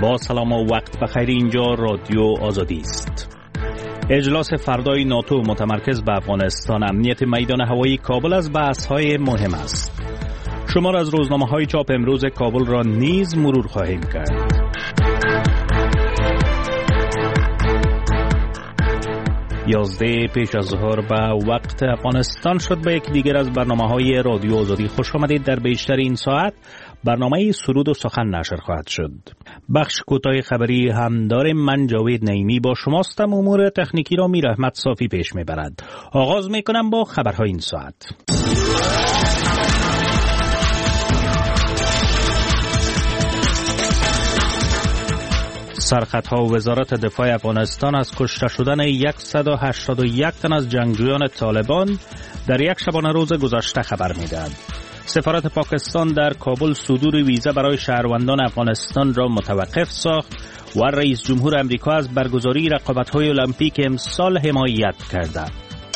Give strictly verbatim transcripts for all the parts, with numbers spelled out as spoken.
با سلام و وقت بخیر، اینجا رادیو آزادی است. اجلاس فردای ناتو متمرکز به افغانستان، امنیت میدان هوایی کابل از بحث‌های مهم است. شمار از روزنامه‌های چاپ امروز کابل را نیز مرور خواهیم کرد. یازده پیش از ظهر به وقت افغانستان شد. به یک دیگر از برنامه‌های رادیو آزادی خوش آمدید. در بیشتر این ساعت برنامه سرود و سخن نشر خواهد شد. بخش کوتاه خبری هم داریم. من جاوید نعیمی با شماستم. امور تکنیکی را میر احمد صافی پیش میبرد. آغاز میکنم با خبرهای این ساعت. سرخطها وزارت دفاع افغانستان از کشته شدن صد و هشتاد و یک تن از جنگجویان طالبان در یک شبانه روز گذشته خبر میدهد. سفارت پاکستان در کابل صدور ویزا برای شهروندان افغانستان را متوقف ساخت و رئیس جمهور امریکا از برگزاری رقابت‌های المپیک امسال حمایت کرده.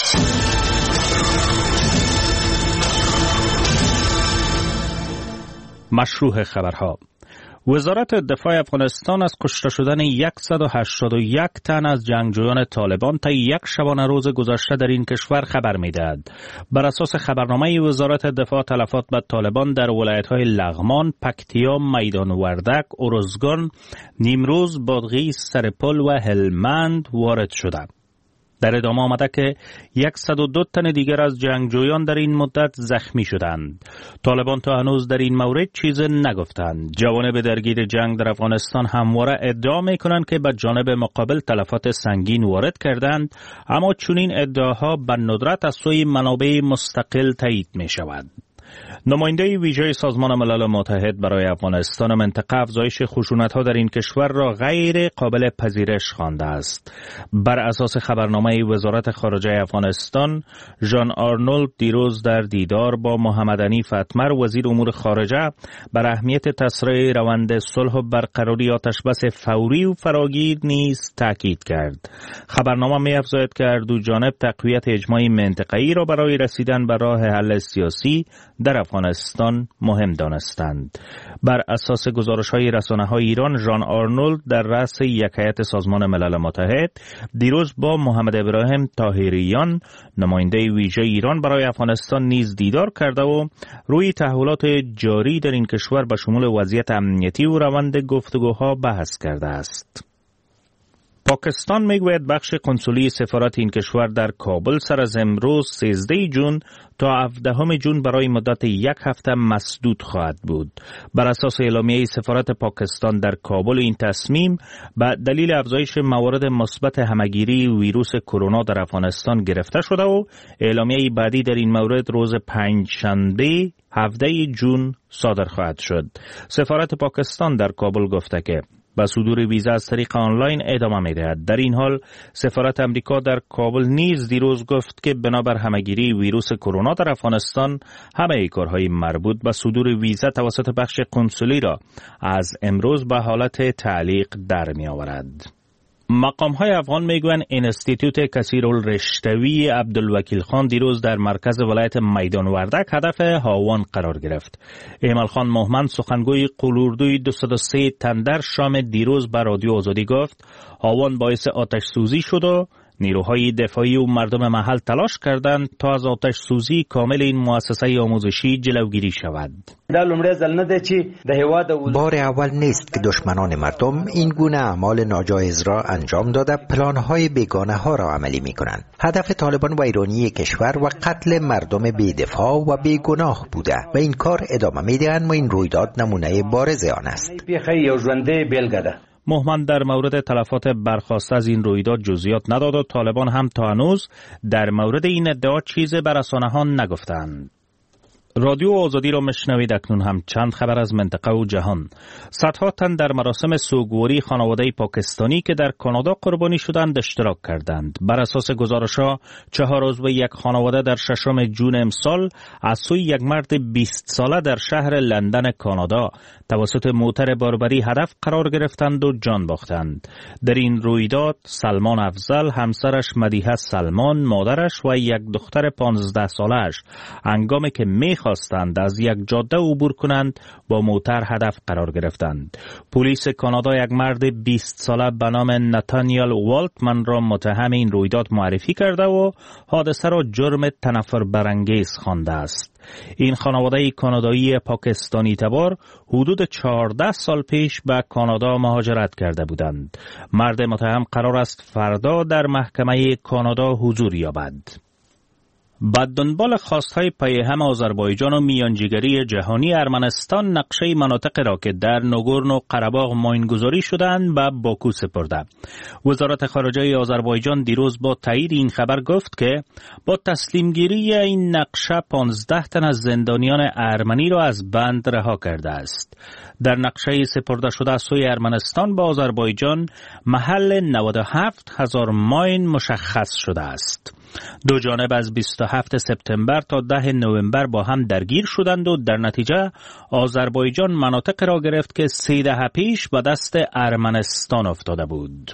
مشروع خبرها. وزارت دفاع افغانستان از کشته شدن صد و هشتاد و یک تن از جنگجویان طالبان تا یک شبانه روز گذشته در این کشور خبر می‌دهد. بر اساس خبرنامه وزارت دفاع، تلفات به طالبان در ولایت‌های لغمان، پکتیا، میدان وردک، ارزگان، نیمروز، بادغیس، سرپل و هلمند وارد شده. در ادامه آمده که صد و دو تن دیگر از جنگجویان در این مدت زخمی شدند. طالبان تا هنوز در این مورد چیز نگفتند. جوانب درگیر جنگ در افغانستان همواره ادعا می‌کنند که به جانب مقابل تلفات سنگین وارد کردند، اما چنین ادعاها به ندرت از سوی منابع مستقل تایید می‌شود. نماینده ویژه سازمان ملل متحد برای افغانستان و منطقه افزایش خشونت‌ها در این کشور را غیر قابل پذیرش خوانده است. بر اساس خبرنامه وزارت خارجه افغانستان، ژان آرنولد دیروز در دیدار با محمد حنیف اتمر وزیر امور خارجه بر اهمیت تسریع روند صلح و برقراری آتشبس فوری و فراگیر نیز تاکید کرد. خبرنامه می‌افزاید که هر دو جانب تقویت اجماعی منطقه‌ای را برای رسیدن به راه حل سیاسی در افغانستان مهم دانستند. بر اساس گزارش‌های رسانه‌های ایران، ژان آرنولد در رأس یک هیئت سازمان ملل متحد دیروز با محمد ابراهیم طاهریان، نماینده ویژه ایران برای افغانستان نیز دیدار کرده و روی تحولات جاری در این کشور به شمول وضعیت امنیتی و روند گفتگوها بحث کرده است. پاکستان میگوید بخش کنسولی سفارت این کشور در کابل سر از امروز سیزده جون تا هفدهم جون برای مدت یک هفته مسدود خواهد بود. بر اساس اعلامیه سفارت پاکستان در کابل، این تصمیم به دلیل افزایش موارد مثبت همگیری ویروس کرونا در افغانستان گرفته شده و اعلامیه بعدی در این مورد روز پنجشنبه هفدهم جون صادر خواهد شد. سفارت پاکستان در کابل گفته که با صدور ویزا از طریق آنلاین ادامه می‌دهد. در این حال سفارت امریکا در کابل نیز دیروز گفت که بنابر همگیری ویروس کرونا در افغانستان همه کارهای مربوط به صدور ویزا توسط بخش کنسولی را از امروز به حالت تعلیق در می‌آورد. مقام‌های افغان میگویند انستیتوت کثیرالرشتوی عبدالوکیل خان دیروز در مرکز ولایت میدان وردک هدف هاوان قرار گرفت. ایمل خان محمد، سخنگوی قلوردوی دویست و سه تندر، شام دیروز به رادیو آزادی گفت هاوان باعث آتش سوزی شد و نیروهای دفاعی و مردم محل تلاش کردند تا از آتش سوزی کامل این مؤسسه آموزشی جلوگیری شود. بار اول نیست که دشمنان مردم این گونه اعمال ناجایز را انجام داده پلانهای بیگانه ها را عملی می کنند. هدف طالبان ویرانی کشور و قتل مردم بی‌دفاع و بیگناه بوده و این کار ادامه می دهند و این رویداد نمونه بارز آن است. محمد در مورد تلفات برخاسته از این رویداد جزئیات نداد و طالبان هم تا هنوز در مورد این ادعا چیزی به رسانه‌ها نگفتند. رادیو آزادی را مشنوید. اکنون هم چند خبر از منطقه و جهان. صدها تن در مراسم سوگواری خانواده پاکستانی که در کانادا قربانی شدند اشتراک کردند. بر اساس گزارش‌ها چهار عضو یک خانواده در ششم جون امسال از سوی یک مرد بیست ساله در شهر لندن کانادا توسط موتر باربری هدف قرار گرفتند و جان باختند. در این رویداد سلمان افضل، همسرش مدیحه سلمان، مادرش و یک دختر پانزده ساله‌اش هنگامی که می نخواستند از یک جاده عبور کنند با موتر هدف قرار گرفتند. پلیس کانادا یک مرد بیست ساله به نام نتانیل والتمن را متهم این رویداد معرفی کرده و حادثه را جرم تنفر برانگیز خوانده است. این خانواده کانادایی پاکستانی تبار حدود چهارده سال پیش به کانادا مهاجرت کرده بودند. مرد متهم قرار است فردا در محکمه کانادا حضور یابد. با دنبال خواستهای پیهم آذربایجان و میانجیگری جهانی، ارمنستان نقشه مناطق را که در نگورنو قره‌باغ ماینگذاری شدند به باکو سپرده. وزارت خارجه آذربایجان دیروز با تایید این خبر گفت که با تسلیمگیری این نقشه پانزده تن از زندانیان ارمنی را از بند رها کرده است. در نقشه سپرده شده از سوی ارمنستان به آذربایجان محل نود و هفت هزار ماین مشخص شده است. دو جانب از بیست و هفتم سپتامبر تا ده نوامبر با هم درگیر شدند و در نتیجه آذربایجان مناطق را گرفت که سه دهه پیش به دست ارمنستان افتاده بود.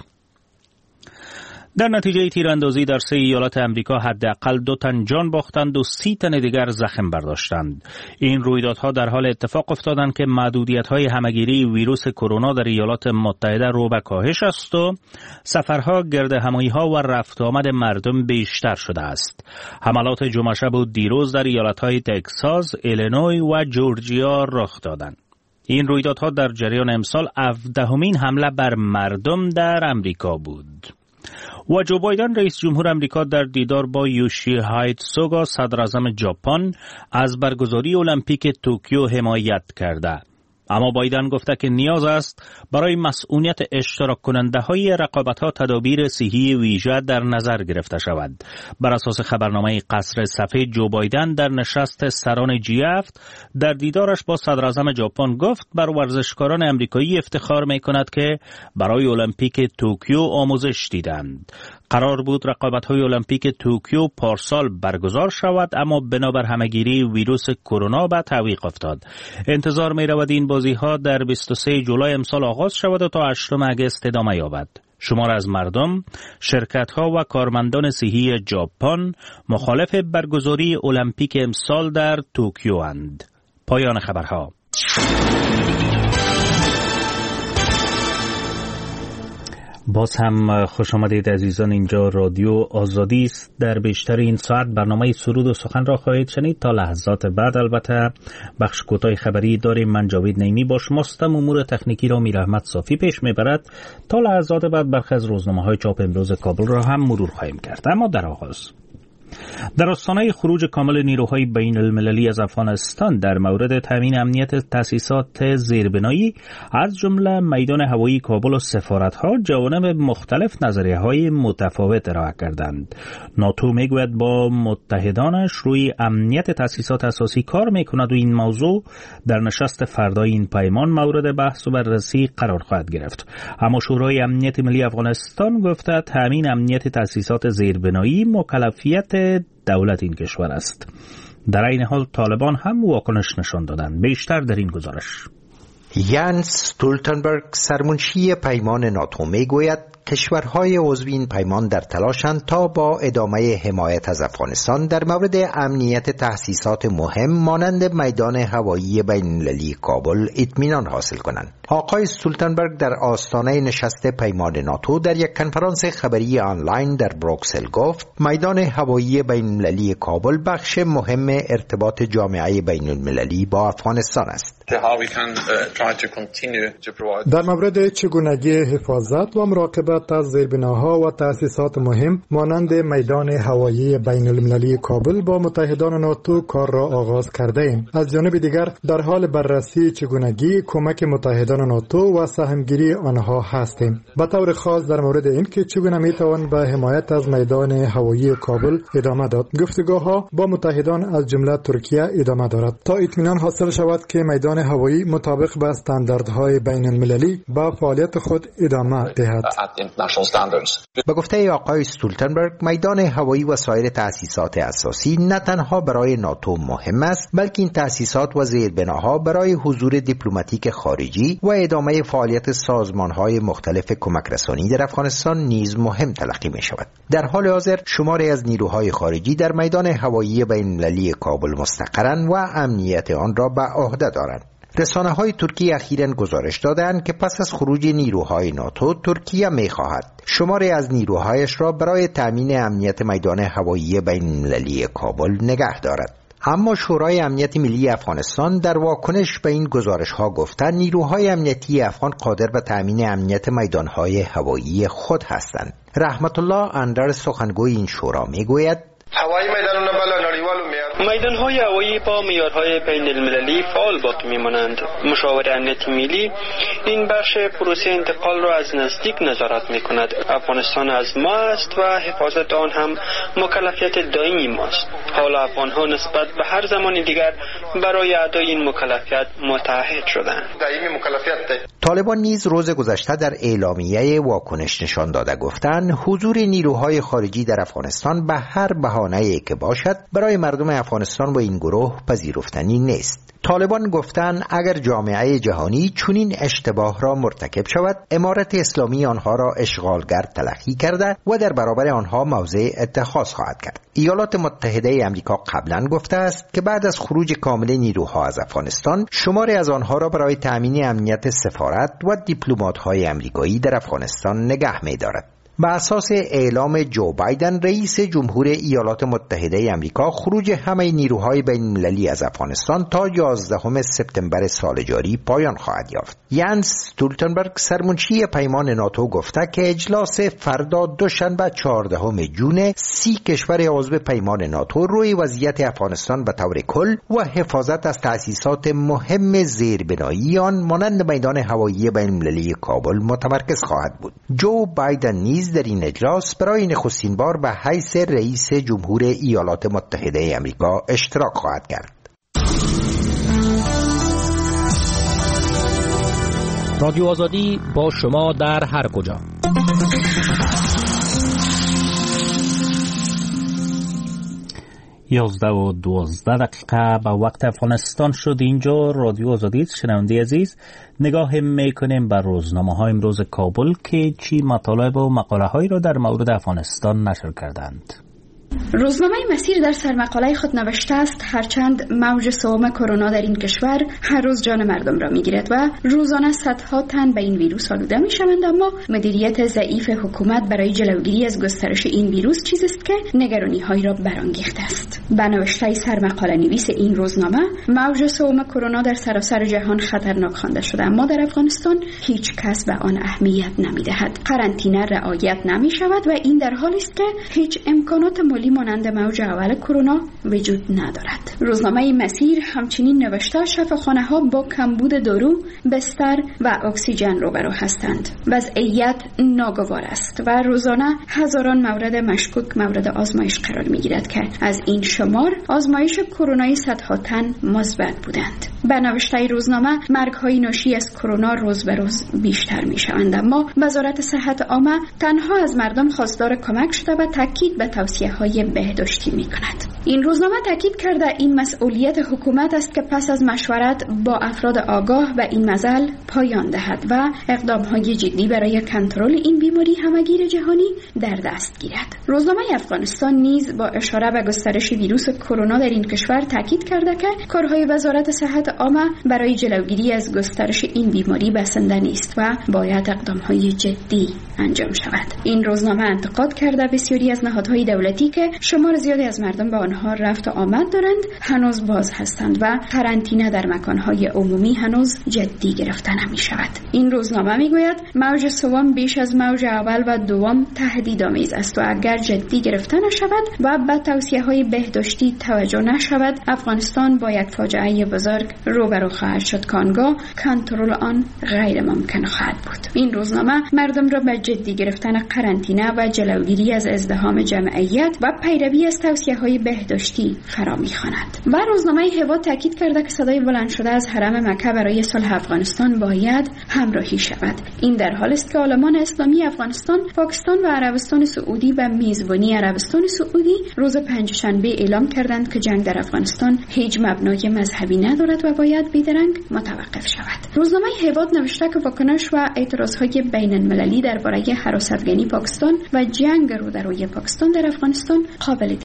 در نتیجه تیراندازی در سه ایالات امریکا حداقل دو تن جان باختند و سی تن دیگر زخم برداشتند. این رویدادها در حال اتفاق افتادند که محدودیت‌های همگیری ویروس کرونا در ایالات متحده رو به کاهش است و سفرها، گردهمایی‌ها و رفت آمد مردم بیشتر شده است. حملات جمعه شب و دیروز در ایالت‌های تگزاس، ایلینوی و جورجیا رخ دادند. این رویدادها در جریان امسال هفدهمین حمله بر مردم در امریکا بود. و جو بایدن رئیس جمهور امریکا در دیدار با یوشیهایده سوگا صدر اعظم ژاپن از برگزاری المپیک توکیو حمایت کرده. اما بایدن گفته که نیاز است برای مسئولیت اشتراک کننده های رقابت ها تدابیر صحی ویژه در نظر گرفته شود. بر اساس خبرنامه قصر سفید، جو بایدن در نشست سران جی هفت در دیدارش با صدر اعظم ژاپن گفت بر ورزشکاران امریکایی افتخار می کند که برای المپیک توکیو آموزش دیدند. قرار بود رقابت‌های المپیک توکیو پارسال برگزار شود، اما بنابر همه‌گیری ویروس کرونا به تعویق افتاد. انتظار می‌رود این بازی‌ها در بیست و سوم جولای امسال آغاز شود و تا هشتم آگوست ادامه یابد. شمار از مردم، شرکت‌ها و کارمندان صحی ژاپن مخالف برگزاری المپیک امسال در توکیو اند. پایان خبرها. باز هم خوش آمدید عزیزان، اینجا رادیو آزادی است. در بیشتر این ساعت برنامه سرود و سخن را خواهید شنید. تا لحظات بعد البته بخش کوتاه خبری داریم. من جاوید نعیمی با شماستم. امور تکنیکی را میر احمد صافی پیش میبرد. تا لحظات بعد برخی از روزنامه‌های چاپ امروز کابل را هم مرور خواهیم کرد. اما در آغاز در آستانه خروج کامل نیروهای بین المللی از افغانستان در مورد تامین امنیت تأسیسات زیربنایی از جمله میدان هوایی کابل و سفارت‌ها، جوانب مختلف نظریه‌های متفاوت ارائه کردند. ناتو میگوید با متحدانش روی امنیت تأسیسات اساسی کار میکند و این موضوع در نشست فردای این پیمان مورد بحث و بررسی قرار خواهد گرفت. اما شورای امنیت ملی افغانستان گفته تامین امنیت تأسیسات زیربنایی مکلفیت دولت این کشور است. در این حال طالبان هم واکنش نشان دادند. بیشتر در این گزارش. یانس استولتنبرگ سرمنشی پیمان ناتو میگوید کشورهای عضو این پیمان در تلاشند تا با ادامه حمایت از افغانستان در مورد امنیت تأسیسات مهم مانند میدان هوایی بین‌المللی کابل اطمینان حاصل کنند. آقای استولتنبرگ در آستانه نشست پیمان ناتو در یک کنفرانس خبری آنلاین در بروکسل گفت میدان هوایی بین‌المللی کابل بخش مهم ارتباط جامعه بین‌المللی با افغانستان است. در مورد چگونگی حفاظت و مراقبت از زیربناها و تأسیسات مهم مانند میدان هوایی بین المللی کابل با متحدان ناتو کار را آغاز کرده ایم. از جانب دیگر در حال بررسی چگونگی کمک متحدان ناتو و سهمگیری آنها هستیم. به طور خاص در مورد این که چگونه میتوان به حمایت از میدان هوایی کابل ادامه داد. گفتگوها با متحدان از جمله ترکیه ادامه دارد تا اطمینان حاصل شود که میدان هوایی مطابق با استانداردهای بین المللی با فعالیت خود ادامه دهد. به گفته آقای استولتنبرگ میدان هوایی و سایر تأسیسات اساسی نه تنها برای ناتو مهم است، بلکه این تأسیسات و زیربناها برای حضور دیپلماتیک خارجی و ادامه فعالیت سازمان‌های مختلف کمک رسانی در افغانستان نیز مهم تلقی می‌شود. در حال حاضر شماری از نیروهای خارجی در میدان هوایی بین‌المللی کابل مستقرند و امنیت آن را به عهده دارند. رسانه‌های ترکیه اخیراً گزارش دادند که پس از خروج نیروهای ناتو ترکیه می‌خواهد شماری از نیروهایش را برای تأمین امنیت میدان هوایی بین‌المللی کابل نگه دارد. اما شورای امنیت ملی افغانستان در واکنش به این گزارش‌ها گفته نیروهای امنیتی افغان قادر به تأمین امنیت میدان‌های هوایی خود هستند. رحمت الله اندر سخنگوی این شورا می‌گوید هوایی میدانونه بالا نړیوالو معیار میدان‌های هوایی با معیارهای بین‌المللی فعال باقی می‌مانند. مشاور امنیت ملی این بخش پروسه انتقال را از نزدیک نظارت می‌کند. افغانستان از ما است و حفاظت آن هم مکلفیت دائمی ماست. حالا افغان‌ها نسبت به هر زمان دیگر برای ادای این مکلفیت متعهد شدند. دائمی مکلفیت ده. طالبان نیز روز گذشته در اعلامیه واکنش نشان داده گفتند حضور نیروهای خارجی در افغانستان به هر بهانه‌ای که باشد برای مردم افغانستان و این گروه پذیرفتنی نیست. طالبان گفتند اگر جامعه جهانی چنین اشتباه را مرتکب شود، امارت اسلامی آنها را اشغالگر تلقی کرده و در برابر آنها موضع اتخاذ خواهد کرد. ایالات متحده آمریکا قبلا گفته است که بعد از خروج کامل نیروها از افغانستان، شماری از آنها را برای تأمین امنیت سفارت و دیپلمات‌های آمریکایی در افغانستان نگه می‌دارد. به اساس اعلام جو بایدن رئیس جمهور ایالات متحده آمریکا، خروج همه نیروهای بین‌المللی از افغانستان تا یازدهم سپتامبر سال جاری پایان خواهد یافت. یانس استولتنبرگ سرمنشی پیمان ناتو گفته که اجلاس فردا دوشنبه چهاردهم ژوئن سی کشور عضو پیمان ناتو روی وضعیت افغانستان به طور کل و حفاظت از تأسیسات مهم زیربنایی آن مانند میدان هوایی بین‌المللی کابل متمرکز خواهد بود. جو بایدن نیز در این اجلاس برای نخستین بار به حیث رئیس جمهور ایالات متحده آمریکا اشتراک خواهد کرد. رادیو آزادی با شما در هر کجا. یازده و دوازده دقیقه به وقت افغانستان شد. اینجا رادیو آزادی. شنونده عزیز، نگاه میکنیم بر روزنامه های امروز کابل که چی مطالب و مقاله هایی را در مورد افغانستان نشر کردند. روزنامه مسیر در سرمقاله خود نوشته است هرچند موج سوم کرونا در این کشور هر روز جان مردم را میگیرد و روزانه صدها تن به این ویروس آلوده میشوند، اما مدیریت ضعیف حکومت برای جلوگیری از گسترش این ویروس چیزی است که نگرانی هایی را برانگیخته است. به نوشته سرمقاله نویس این روزنامه، موج سوم کرونا در سراسر جهان خطرناک خوانده شده، اما در افغانستان هیچ کس به آن اهمیت نمیدهد. قرنطینه رعایت نمی شود و این در حالی است که هیچ امکانات مالی مانند موج اول کرونا وجود ندارد. روزنامه مسیر همچنین نوشته شفاخانه‌ها با کمبود دارو، بستر و اکسیژن روبرو هستند. وضعیت ناگوار است و روزانه هزاران مورد مشکوک مورد آزمایش قرار می‌گیرد که از این شمار آزمایش کرونایی صدها تن مثبت بودند. به نوشته روزنامه مرگ‌های ناشی از کرونا روز به روز بیشتر می‌شوند، اما وزارت صحت عامه تنها از مردم خواستار کمک شده و تاکید به توصیه‌های بهداشتی می‌کند. این روزنامه تاکید کرده این مسئولیت حکومت است که پس از مشورت با افراد آگاه به این مسئله پایان دهد و اقدام‌های جدی برای کنترل این بیماری همگیر جهانی در دست گیرد. روزنامه افغانستان نیز با اشاره به گسترش ویروس کرونا در این کشور تاکید کرده که کارهای وزارت صحت عامه برای جلوگیری از گسترش این بیماری بسنده نیست و باید اقدام‌های جدی انجام شود. این روزنامه انتقاد کرده بسیاری از نهادهای دولتی که شمار زیادی از مردم به آنها رفت و آمد دارند هنوز باز هستند و قرنطینه در مکانهای عمومی هنوز جدی گرفته نمی شود. این روزنامه می گوید موج سوم بیش از موج اول و دوم تهدیدآمیز است و اگر جدی گرفته نشود و به توصیه‌های بهداشتی توجه نشود، افغانستان با یک فاجعه بزرگ روبرو خواهد شد که آنگاه کنترل آن غیر ممکن خواهد بود. این روزنامه مردم را به جدی گرفتن قرنطینه و جلوگیری از ازدحام جمعیت و پیروی از توصیه‌های بهداشتی بهداشتی فرا می‌خواند. و روزنامه هوا تاکید کرده که صدای بلند شده از حرم مکه برای صلح افغانستان باید همراهی شود. این در حالی است که عالمان اسلامی افغانستان، پاکستان و عربستان سعودی به میزبانی عربستان سعودی روز پنجشنبه اعلام کردند که جنگ در افغانستان هیچ مبنای مذهبی ندارد و باید بیدرنگ متوقف شود. روزنامه هوا نوشته که واکنش و اعتراضهای بین المللی درباره هراستگینی پاکستان و جنگ رو در روی پاکستان در افغانستان قابل